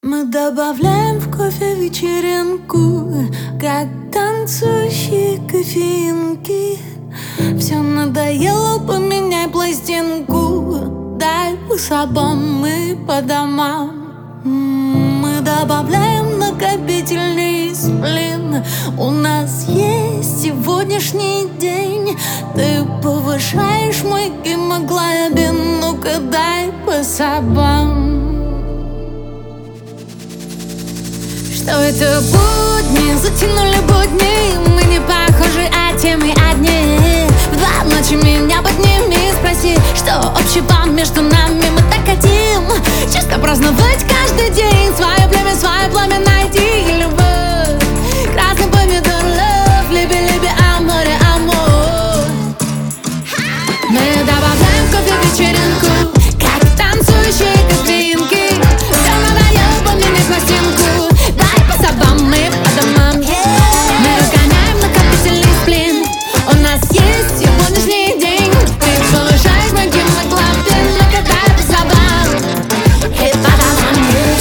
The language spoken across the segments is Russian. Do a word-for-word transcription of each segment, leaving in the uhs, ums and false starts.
Мы добавляем в кофе вечеринку, как танцующие кофеинки. Все надоело, поменяй пластинку. Дай по собам, мы по домам. Мы добавляем накопительный сплин. У нас есть сегодняшний день. Ты повышаешь мой гемоглобин. Ну-ка дай по собам. Что это будни, затянули будни. Мы не похожи, а те мы одни. В два ночи меня подними, спроси, что общего между нами. Мы так хотим чисто праздновать каждый день. Свое племя, свое пламя найди. Любовь, красный помидор, love. Люби, люби, аморе, амор. Мы добавляем в кофе вечеринку, как танцующие кофеинки. Все надоело, поменяй пластинку. Дай по собам, мы по домам, yeah. Мы разгоняем накопительный сплин. У нас есть сегодняшний день. Ты повышаешь мой гемоглобин. Ну-ка дай по собам и по домам, yeah.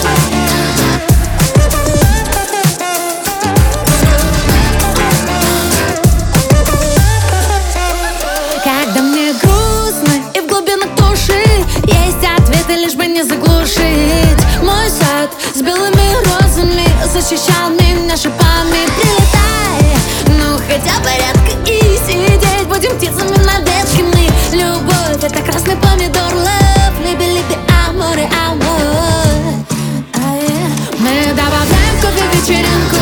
Когда мне грустно и в глубинах души есть ответы, лишь бы не заглушить. Мой сад с белыми розами защищал меня шипами. Прилетай, ну хотя бы редко и сидеть. Будем птицами на ветке мы. Любовь — это красный помидор, love. Люби, люби, аморе, амор. Мы добавляем в кофе вечеринку,